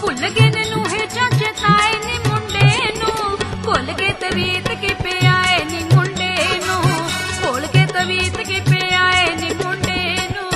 ਭੁੱਲ ਗਏ ਨੇ ਨੂੰਹੇ ਚਾਚੇ ਤਾਏ ਨੀ ਮੁੰਡੇ ਨੂੰ, ਭੁੱਲ ਗਏ ਤਵੀਤ ਕੀ ਪਿਆਏ ਨੀ ਮੁੰਡੇ ਨੂੰ, ਭੁੱਲ ਗਏ ਤਵੀਤ ਕੀ ਪਿਆਏ ਨੀ ਮੁੰਡੇ ਨੂੰ।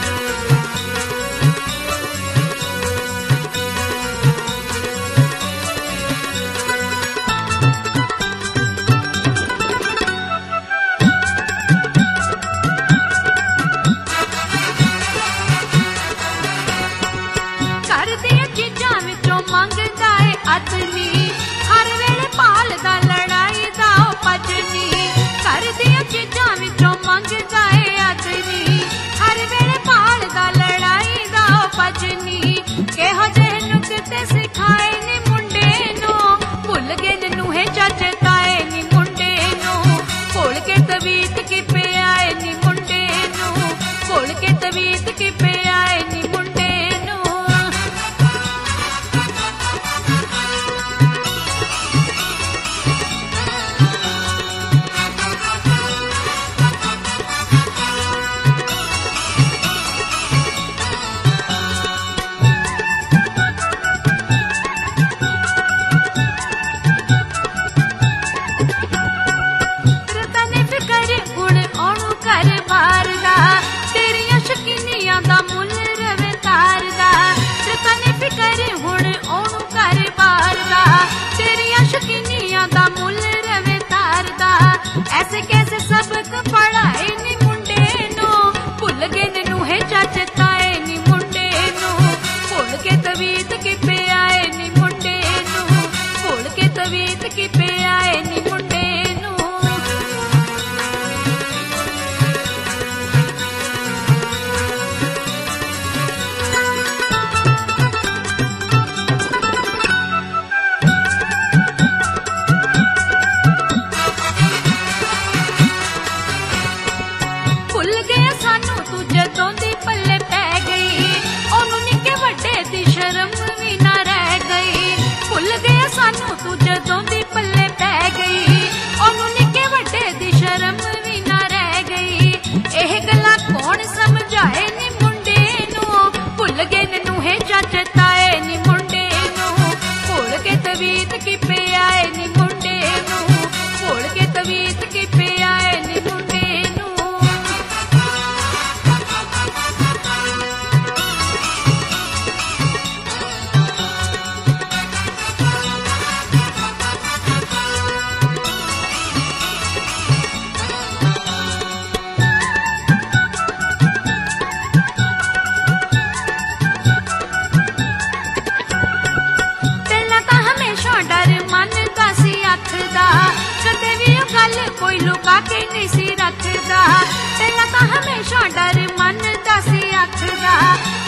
ਘਰ ਦੀਆਂ ਚੀਜ਼ਾਂ ਵਿੱਚੋਂ ਮੰਗਦਾ ਏ ਅਤਨੀ, ਹਰ ਵੇਲੇ ਭਾਲਦਾ ਲੜਾਈ ਦਾ ਉਹ ਪਜਨੀ। ਘਰ ਦੀਆਂ ਚੀਜ਼ਾਂ ਵਿੱਚੋਂ ਮੰਗਦਾ ਏ ਅਤਨੀ, ਹਰ ਵੇਲੇ ਭਾਲਦਾ ਲੜਾਈ ਦਾ ਉਹ ਪਜਨੀ। ਕਿਹੋ ਜਿਹੇ ਨੁਕਤੇ ਸਿਖਾਏ ਨੀ ਮੁੰਡੇ ਨੂੰ, ਭੁੱਲ ਗਏ ਨੇ ਨੂੰਹੇ ਚਾਚੇ ਤਾਏ ਨੀ ਮੁੰਡੇ ਨੂੰ, ਭੁੱਲ ਕੇ ਤਵੀਤ ਕੀ ਪਿਆਏ ਨੀ ਮੁੰਡੇ ਨੂੰ, ਭੁੱਲ ਕੇ ਤਵੀਤ ਕੀ ਪਿਆਏ ਨੀ ਮੁੰਡੇ ਨੂੰ। ਰਤਨ ਫਿਕਰ ਹੁਣ ਉਹਨੂੰ ਘਰ ਬਾਰ ਦਾ, ਤੇਰੀਆਂ ਸ਼ਕੀਨੀਆਂ ਦਾ ਮੁੱਲ ਰਵੇ ਤਾਰਦਾ। ਰਤਨ ਫਿਕਰ ਹੁਣ ਉਹਨੂੰ ਘਰ ਬਾਰ ਦਾ, ਤੇਰੀਆਂ ਸ਼ਕੀਨੀਆਂ ਦਾ ਮੁੱਲ ਰਵੇ ਤਾਰਦਾ। ਐਸੇ ਕੈਸੇ ਸਬਕ ਪੜਾਏ ਨੀ ਮੁੰਡੇ ਨੂੰ, ਭੁੱਲ ਗਏ ਨੇ ਨੂੰਹੇ ਚਾਚੇ ਤਾਏ ਨੀ ਮੁੰਡੇ ਨੂੰ, ਭੁੱਲ ਕੇ ਤਵੀਤ ਕੀ ਪਿਆਏ ਨੀ ਮੁੰਡੇ ਨੂੰ, ਭੁੱਲ ਕੇ ਤਵੀਤ ਕੀ ਪਿਆਏ ਨੀ ਮੁੰਡੇ ਨੂੰ। ਭੁੱਲ ਗਿਆ ਸਾਨੂੰ ਤੂੰ ਜਦੋਂ ਦੀ ਪੱਲੇ ਪੈ ਗਈ, ਉਹਨੂੰ ਨਿੱਕੇ ਵੱਡੇ ਦੀ ਸ਼ਰਮ ਵੀ ਨਾ ਰਹਿ ਗਈ। ਭੁੱਲ ਗਿਆ ਸਾਨੂੰ ਤੂੰ ਜਦੋਂ ਦੀ ਪੱਲੇ ਪੈ ਗਈ, ਉਹਨੂੰ ਨਿੱਕੇ ਵੱਡੇ ਦੀ ਸ਼ਰਮ ਵੀ ਨਾ ਰਹਿ ਗਈ। ਇਹ ਗੱਲਾਂ ਕੌਣ ਸਮਝਾਏ ਨੀ ਮੁੰਡੇ ਨੂੰ, ਭੁੱਲ ਗਏ ਨੇ ਨੂੰਹੇ ਚਾਚੇ ਤਾਏ ਨੀ ਮੁੰਡੇ ਨੂੰ, ਭੁੱਲ ਕੇ ਤਵੀਤ ਕੀ ਪਿਆਏ ਨੀ ਮੁੰਡੇ ਨੂੰ, ਭੁੱਲ ਕੇ ਤਵੀਤ ਕੀ ਪਿਆਏ ਨੀ ਮੁੰਡੇ ਨੂੰ। ਪਹਿਲਾਂ ਤਾਂ ਹਮੇਸ਼ਾ ਡਰ ਮੰਨਦਾ ਸੀ ਅੱਖ ਦਾ, ਕਦੇ ਵੀ ਉਹ ਗੱਲ ਕੋਈ ਲੁਕਾ ਕੇ ਨਹੀਂ ਸੀ ਰੱਖਦਾ। ਪਹਿਲਾਂ ਤਾਂ ਹਮੇਸ਼ਾ ਡਰ ਮੰਨਦਾ ਸੀ ਅੱਖ ਦਾ,